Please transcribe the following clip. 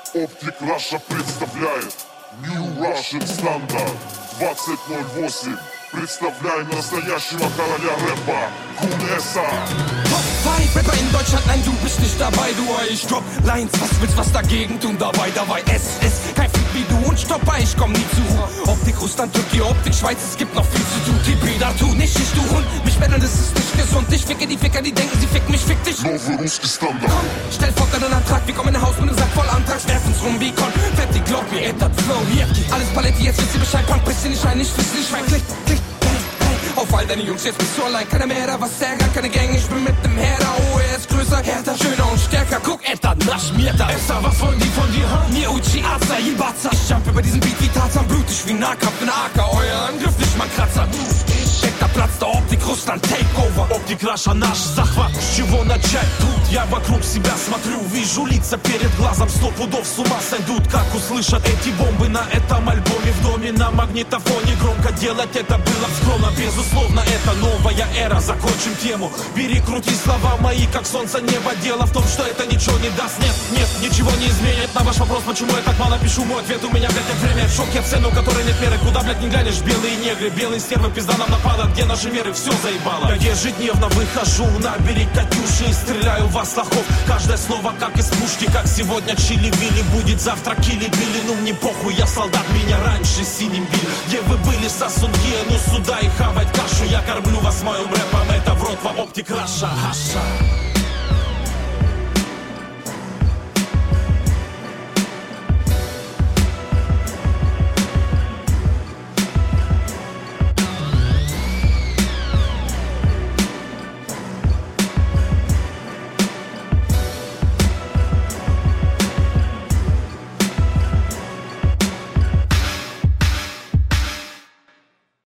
Optic Russia представляет New Russian Standard 2008. Представляем настоящего короля рэпа, Кунеса. Top 5 Rapper in Deutschland, nein, du bist nicht dabei, du, ich drop Lines, was willst was dagegen tun, dabei, kein Fick wie du und Stopper, ich komm nie zu. Optik Russland, Türkei, Optik Schweiz, es gibt noch viel zu tun. Die Brüder tun nicht, ich du Hund, mich betteln, das ist nicht gesund. Ich ficke die Ficker, die denken, sie ficken mich, fick dich. Nowy ruski Standard. Komm, stell vor deinen Antrag, wir kommen in ein Haus mit einem Sack voll Antrags, werfen's rum wie Con. Fetti, glaub mir, das Flow hier. Alles Paletti, jetzt wisst ihr Bescheid, Punk, bisschen nicht rein, nicht wissen, nicht rein, klick. Auf all deine Jungs, jetzt bist du allein, keiner mehr da, was ärgert, keine Gang, ich bin mit dem Herder, oh, er ist größer, härter, schöner und stärker, guck, nasch mir da. Essa, was wollen die von dir haben? Mir Uchi, Asa, Ibaza, ich jump über diesen Beat wie Tarzan, blutig wie Nahkampf in AK, euer Angriff, nicht mal Kratzer, der Platz der Optik, Russland, Takeover. Optik Russia, наш захват, с чего начать тут? Я вокруг себя смотрю, вижу лица перед глазом, 100 пудов с ума сойдут, как услышат эти бомбы на этом альбоме. В доме на магнитофоне громко делать это было скромно. Безусловно, это новая эра, закончим тему. Перекрути слова мои, как солнце, небо. Дело в том, что это ничего не даст, нет, ничего не изменит. На ваш вопрос, почему я так мало пишу, мой ответ у меня, блядь, нет время. В шоке, цену, которой нет меры, куда, блядь, не глянешь. Белые негры, белые стервы, пизда нам напала, где наши меры, все заебало. Я ежедневно выхожу на берег Катюши и стреляю в вас лохов. Каждое слово как из пушки, как сегодня чили-вили, будет завтра кили-били. Ну мне похуй, я солдат, меня раньше синим били. Где вы были, сосунки, ну сюда и хавать кашу. Я кормлю вас моим рэпом, это в рот вам Optic Russia, Хаша.